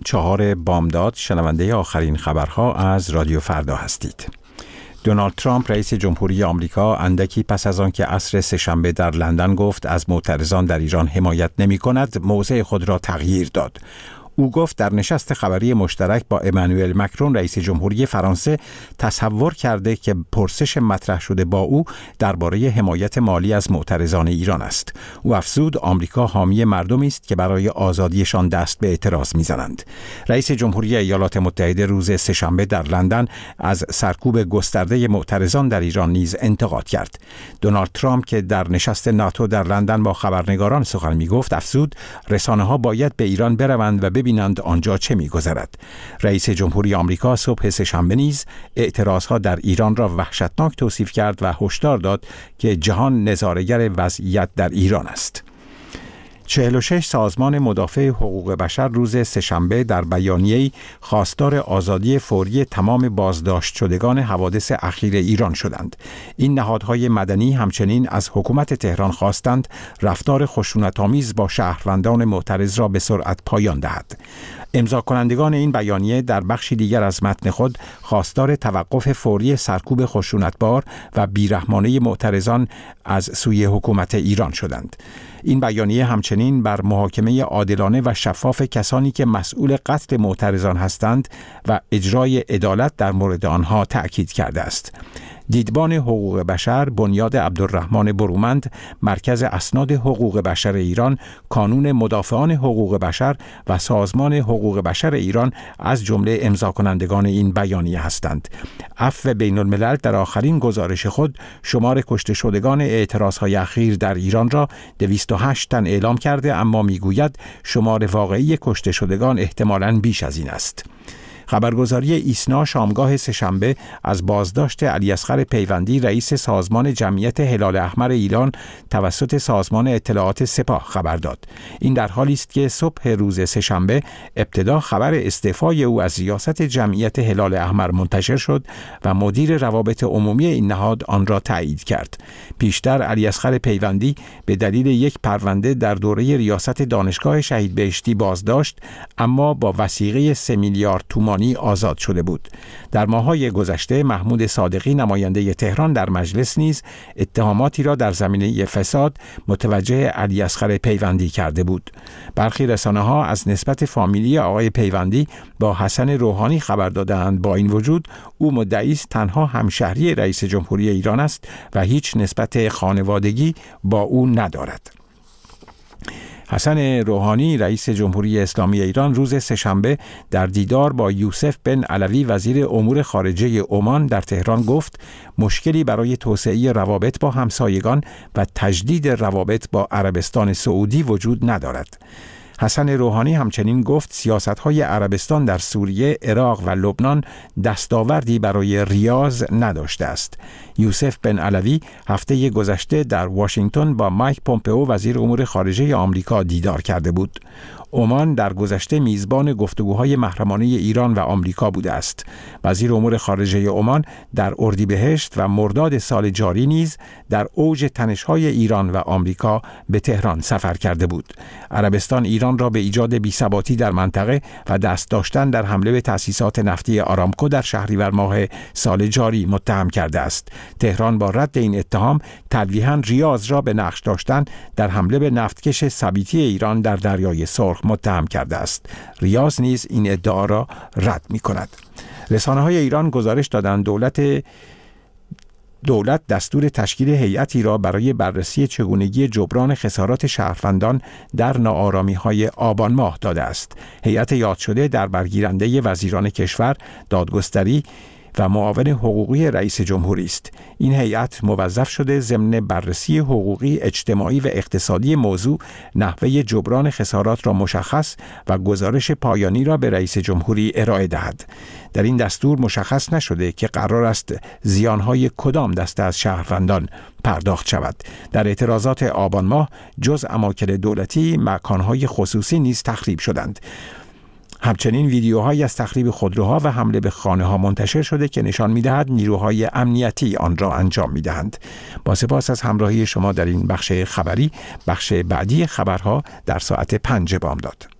4 بامداد شنونده آخرین خبرها از رادیو فردا هستید. دونالد ترامپ رئیس جمهوری آمریکا اندکی پس از آن که عصر سه‌شنبه در لندن گفت از معترضان در ایران حمایت نمی‌کند، موضع خود را تغییر داد. او گفت در نشست خبری مشترک با امانوئل مکرون رئیس جمهوری فرانسه تصور کرده که پرسش مطرح شده با او درباره حمایت مالی از معترضان ایران است. او افزود آمریکا حامی مردمی است که برای آزادیشان دست به اعتراض می‌زنند. رئیس جمهوری ایالات متحده روز سه‌شنبه در لندن از سرکوب گسترده معترضان در ایران نیز انتقاد کرد. دونالد ترامپ که در نشست ناتو در لندن با خبرنگاران سخن می‌گفت افزود رسانه‌ها باید به ایران بروند و ببینند آنجا چه می‌گذرد. رئیس جمهوری آمریکا صبح سه‌شنبه نیز اعتراضها در ایران را وحشتناک توصیف کرد و هشدار داد که جهان نظاره‌گر وضعیت در ایران است. 46 سازمان مدافع حقوق بشر روز سه‌شنبه در بیانیه‌ای خواستار آزادی فوری تمام بازداشت شدگان حوادث اخیر ایران شدند. این نهادهای مدنی همچنین از حکومت تهران خواستند رفتار خشونت‌آمیز با شهروندان معترض را به سرعت پایان دهد. امضا کنندگان این بیانیه در بخشی دیگر از متن خود خواستار توقف فوری سرکوب خشونتبار و بیرحمانه معترضان از سوی حکومت ایران شدند. این بیانیه همچنین بر محاکمه عادلانه و شفاف کسانی که مسئول قتل معترضان هستند و اجرای عدالت در مورد آنها تأکید کرده است. دیدبان حقوق بشر، بنیاد عبدالرحمن برومند، مرکز اسناد حقوق بشر ایران، کانون مدافعان حقوق بشر و سازمان حقوق بشر ایران از جمله امضا کنندگان این بیانیه هستند. عفو بین الملل در آخرین گزارش خود شمار کشته شدگان اعتراضهای اخیر در ایران را 208 تن اعلام کرده، اما میگوید شمار واقعی کشته شدگان احتمالاً بیش از این است. خبرگزاری ایسنا شامگاه سه‌شنبه از بازداشت علیاصغر پیوندی رئیس سازمان جمعیت هلال احمر ایران توسط سازمان اطلاعات سپاه خبر داد. این در حالی است که صبح روز سه‌شنبه ابتدا خبر استعفای او از ریاست جمعیت هلال احمر منتشر شد و مدیر روابط عمومی این نهاد آن را تایید کرد. پیشتر علیاصغر پیوندی به دلیل یک پرونده در دوره ریاست دانشگاه شهید بهشتی بازداشت، اما با وثیقه 3 میلیارد تومان آزاد شده بود. در ماه‌های گذشته محمود صادقی نماینده تهران در مجلس نیز اتهاماتی را در زمینه فساد متوجه علیاصغر پیوندی کرده بود. برخی رسانه‌ها از نسبت فامیلی آقای پیوندی با حسن روحانی خبر دادند. با این وجود او مدعی است تنها همشهری رئیس جمهوری ایران است و هیچ نسبت خانوادگی با او ندارد. حسن روحانی رئیس جمهوری اسلامی ایران روز سه‌شنبه در دیدار با یوسف بن علوی وزیر امور خارجه عمان در تهران گفت مشکلی برای توسعه روابط با همسایگان و تجدید روابط با عربستان سعودی وجود ندارد. حسن روحانی همچنین گفت سیاست‌های عربستان در سوریه، عراق و لبنان دستاوردی برای ریاض نداشته است. یوسف بن علوی هفته گذشته در واشنگتن با مایک پومپئو وزیر امور خارجه آمریکا دیدار کرده بود. عمان در گذشته میزبان گفتگوهای محرمانه ایران و آمریکا بوده است. وزیر امور خارجه عمان در اردیبهشت و مرداد سال جاری نیز در اوج تنش‌های ایران و آمریکا به تهران سفر کرده بود. عربستان ایران را به ایجاد بی‌ثباتی در منطقه و دست داشتن در حمله به تأسیسات نفتی آرامکو در شهریور ماه سال جاری متهم کرده است. تهران با رد این اتهام تلویحاً ریاض را به نقش داشتن در حمله به نفتکش سبیتی ایران در دریای سرخ متهم کرده است. ریاض نیز این ادعا را رد می‌کند. رسانه‌های ایران گزارش دادند دولت دستور تشکیل هیئتی را برای بررسی چگونگی جبران خسارات شهروندان در ناآرامی‌های آبان ماه داده است. هیئت یاد شده در برگیرنده وزیران کشور، دادگستری و معاون حقوقی رئیس جمهوری است. این هیئت موظف شده ضمن بررسی حقوقی، اجتماعی و اقتصادی موضوع نحوه جبران خسارات را مشخص و گزارش پایانی را به رئیس جمهوری ارائه دهد. در این دستور مشخص نشده که قرار است زیانهای کدام دسته از شهروندان پرداخت شود. در اعتراضات آبان ماه جز اماکن دولتی، مکانهای خصوصی نیز تخریب شدند. همچنین ویدیوهایی از تخریب خودروها و حمله به خانه‌ها منتشر شده که نشان می‌دهد نیروهای امنیتی آن را انجام می‌دهند. با سپاس از همراهی شما در این بخش خبری. بخش بعدی خبرها در ساعت 5 بامداد.